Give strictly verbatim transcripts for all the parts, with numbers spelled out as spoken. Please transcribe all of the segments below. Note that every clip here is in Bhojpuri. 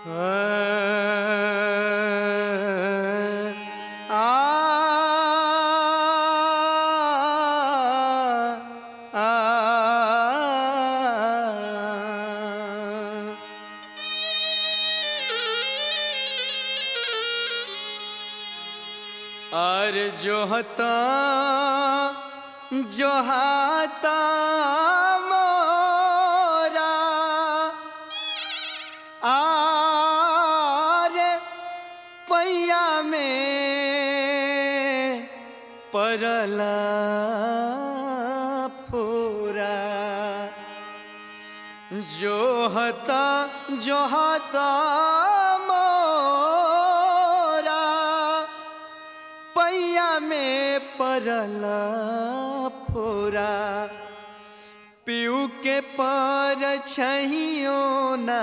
और जोहता जोहाता मोरा आर पैया में परला फोरा जोहता जोहाता पैया में परला फोरा पीऊ के पर छहियो ना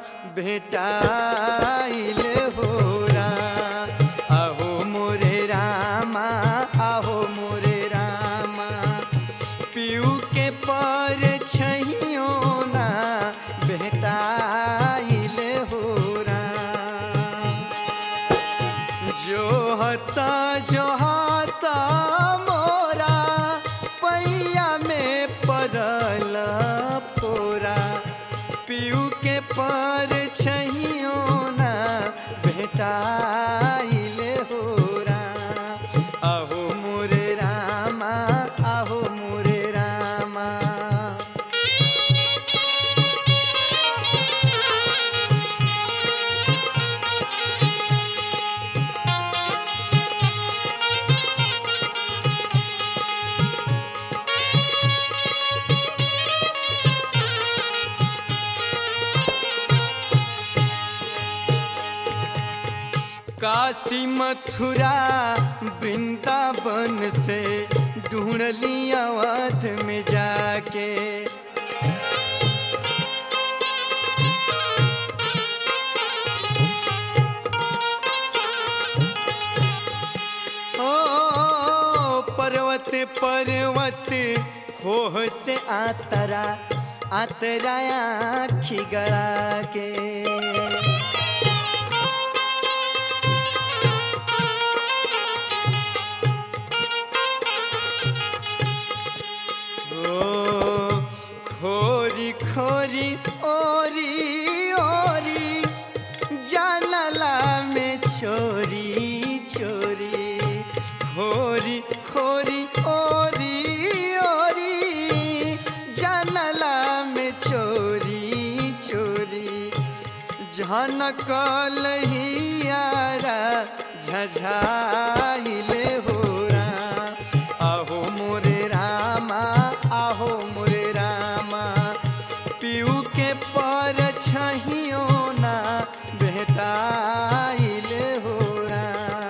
भेटाइल होरा आहो मोरे रामा आहो मोरे रामा पीऊ के पर छहियो ना भेटाइल होरा जोहता जोहाता मोरा पैया में परला फोरा पीऊ के पर छहियो ना भेटाइल होरा आहो मोरे रामा आहो मोरे रामा काशी मथुरा वृंदावन से ढूंढ ली अवध में जाके ओ पर्वत पर्वत खोह से आतरा आतरा आखी गड़ा के खोरी खोरी ओरी ओरी जानला में चोरी चोरी खोरी खोरी ओरी ओरी जानला में चोरी चोरी झनकल हियारा झझाइल होरा आहो मोरे रामा आहो मोरे रामा पीऊ के पर छहियो ना भेटाइल होरा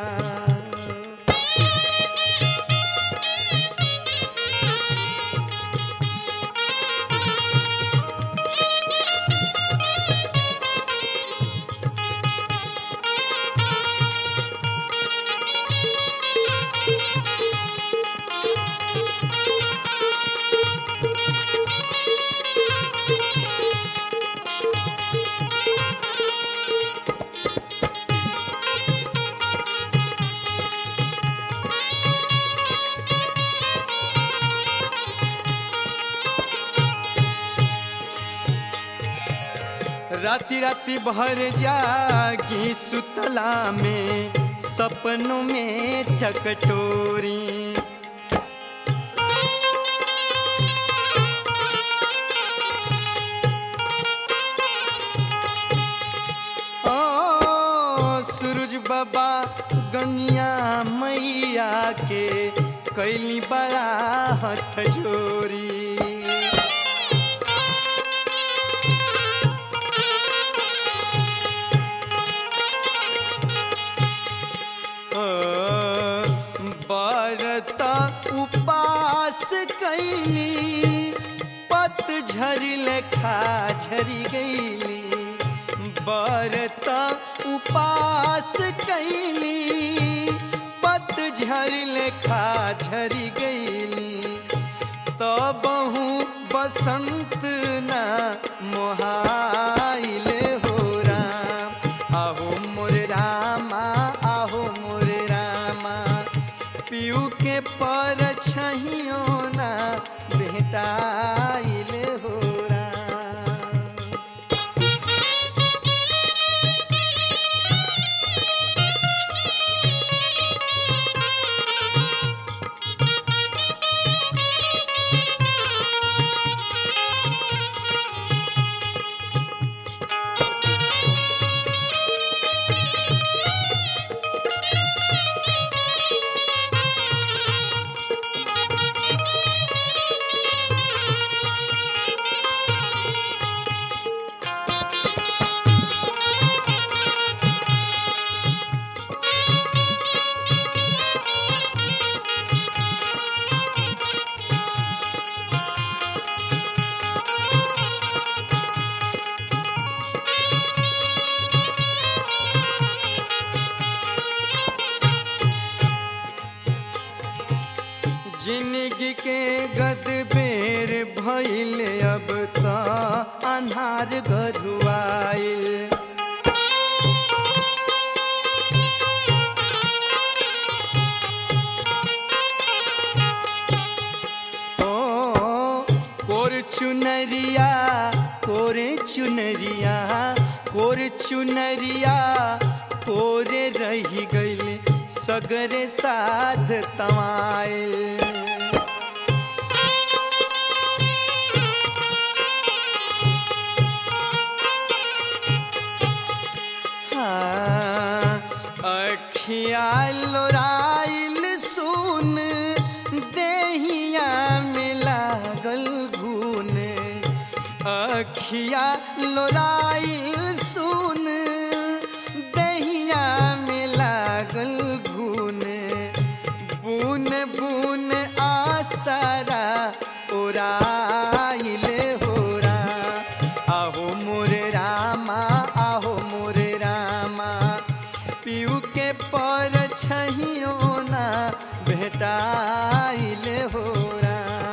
राती राती भर जागी सुतला में सपनों में ठकटोरी ओ सूरज बाबा गनिया मैया के कैली बड़ा हथ जोरी बरता उपास कैली पतझर लेखा झरी गईली बरता उपास कैली पतझर लेखा झरी गईली तबहू बसंत ना मोहाइल होरा भइल अब त अन्हार घरुआइल। कोर चुनरिया कोरे चुनरिया कोर चुनरिया कोरे रही गइल सगरे साध तवाइल। हाँ, अखिया लोराइल सुन देहिया में लागल घून। अखिया लोराइल सुन देहिया में लागल घून। बून बून आसरा ओराइल होरा। आहो मोरे रामा आहो मोरे रामा पीऊ के पर छहियो ना भेटाइल होरा।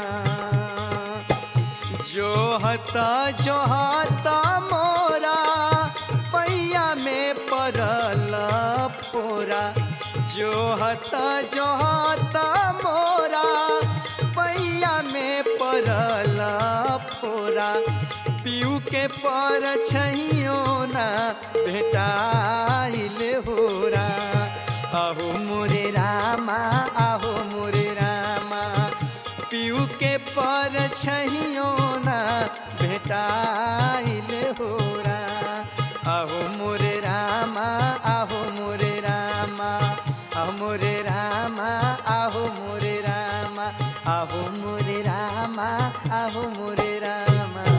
जोहता जोहता मोरा पैया में पड़ल फोरा। जोहता जोहता मोरा पैया में पड़ल फोरा। पीऊ के पर छहियो ना भेटाइल होरा। आहो मोरे रामा आहो मोरे रामा पीऊ के पर छहियो ना भेटाइल होरा। आहो मोरे रामा आहो मोरे रामा आहो मोरे रामा आहो मोरे रामा आहो मोरे रामा आहो मोरे रामा।